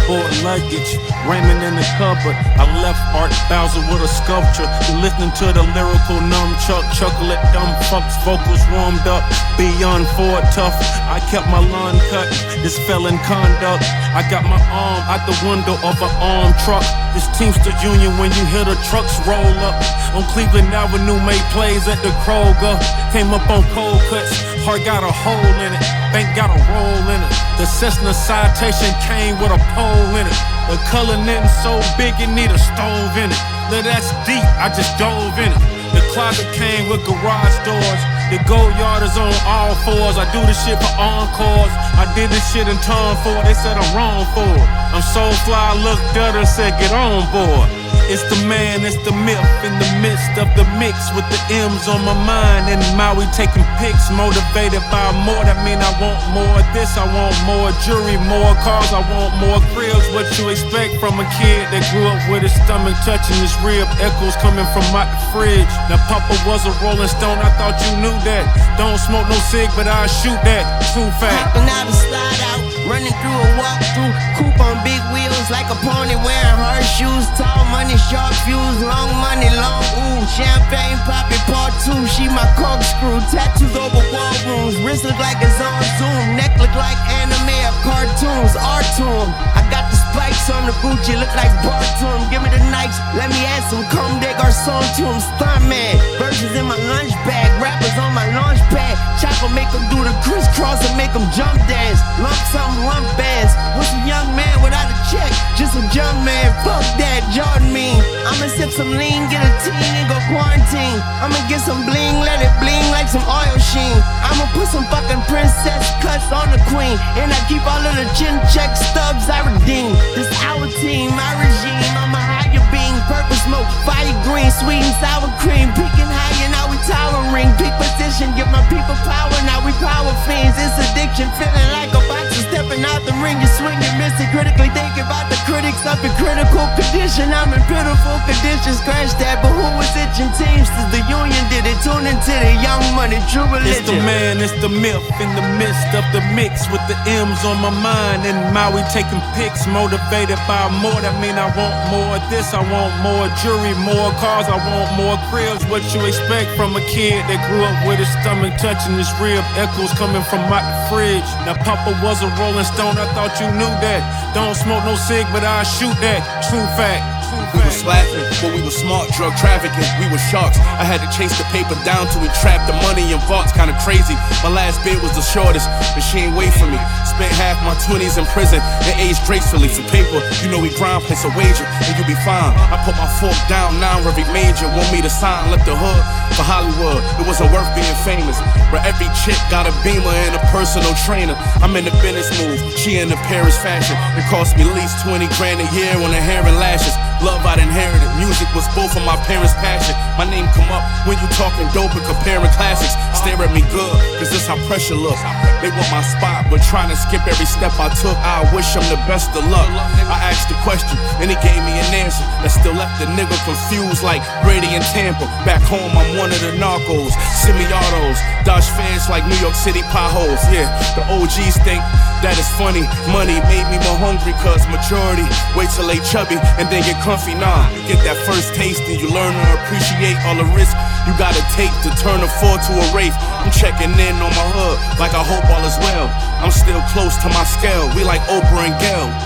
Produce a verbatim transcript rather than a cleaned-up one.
cardboard luggage, Raymond in the cupboard. I left Art Bowser with a sculpture, listening to the lyrical nunchuck, chuckle at dumb fucks, vocals warmed up, beyond Ford tough. I kept my lawn cut, this felon conduct. I got my arm out the window of an armed truck. This Teamster Union when you hear the trucks roll up. On Cleveland Avenue, made plays at the Kroger. Came up on cold cuts, heart got a hole in it, bank got a roll in it. The Cessna Citation came with a pole in it. The color netting so big it need a stove in it. Now that's deep, I just dove in it. The closet came with garage doors. The go yard is on all fours. I do this shit for encores. I did this shit in Tom Ford. They said I'm wrong for it. I'm so fly, I looked at her and said get on board. It's the man, it's the myth in the midst of the mix with the M's on my mind. And Maui taking pics, motivated by more. That mean I want more of this, I want more jewelry, more cars, I want more cribs. What you expect from a kid that grew up with his stomach touching his rib? Echoes coming from out the fridge. Now Papa was a Rolling Stone, I thought you knew that. Don't smoke no cig, but I shoot that. True fact. Hopping out and slide out, running through a walk-through, coupe on big wheels like a pony wearing her shoes. Tall money, sharp fuse, long money, long ooh. Champagne poppin' part two, she my corkscrew. Tattoos over wall rooms, wrist look like it's on Zoom, neck look like anime or cartoons. Art to 'em. I got the spikes on the Gucci, look like bar to 'em. Give me the Nikes, let me add some Comme des Garçons to 'em. Stuntman, verses in my lunch bag, rappers on my launch pad. Chopper make 'em do the crisscross and make 'em jump dance. Lump something, lump bands. What's a young man without a check? Just a jump man, fuck that, Jordan mean. I'ma sip some lean, get a teen and go quarantine. I'ma get some bling, let it bling like some oil sheen. I'ma put some fucking princess cuts on the queen. And I keep all of the chin check stubs I redeem. This our team, my regime, I'm a higher beam. Purple smoke, fire green, sweet and sour cream. Peaking higher, now we towering. Peak position, give my people power, now we power fiends. It's addiction, feeling like a boxer stepping out the ring. You swing and miss it, critically thinking about the critics up in critical condition. I'm in pitiful conditions, crash that, but who was itching? Teamsters, the union did it. Tune into the Young Money, true religion. It's the man, it's the myth in the midst of the mix with the M's on my mind. And Maui taking pics, motivated by more. That mean I want more of this, I want more jewelry, more cars, I want more cribs. What you expect from a kid that grew up with his stomach touching his rib? Echoes coming from out the fridge. Now Papa was a Rolling Stone, I thought you knew that. Don't smoke no cig, but I shoot that. True fact. We was laughing, but we was smart, drug trafficking, we was sharks. I had to chase the paper down to entrap the money in vaults, kinda crazy. My last bid was the shortest, but she ain't wait for me. Spent half my twenties in prison and aged gracefully. For paper, you know we grind, place a wager, and you be fine. I put my fork down now, every major want me to sign, left the hood for Hollywood. It wasn't worth being famous, but every chick got a Beamer and a personal trainer. I'm in the business move, she in the Paris fashion. It cost me at least twenty grand a year on the hair and lashes. Love I'd inherited, music was both of my parents' passion. My name come up when you talking dope and comparing classics. Stare at me good, cause this how pressure look. They want my spot, but trying to skip every step I took. I wish them the best of luck. I asked the question, and he gave me an answer that still left the nigga confused like Brady and Tampa. Back home, I'm one of the narcos, semi-autos, dodge fans like New York City potholes. Yeah, the O Gs think that is funny. Money made me more hungry, cause majority wait till they chubby and then get comfy. Nah, you get that first taste and you learn to appreciate all the risk you gotta take to turn a four to a wraith. I'm checking in on my hood like I hope all is well. I'm still close to my scale, we like Oprah and Gayle.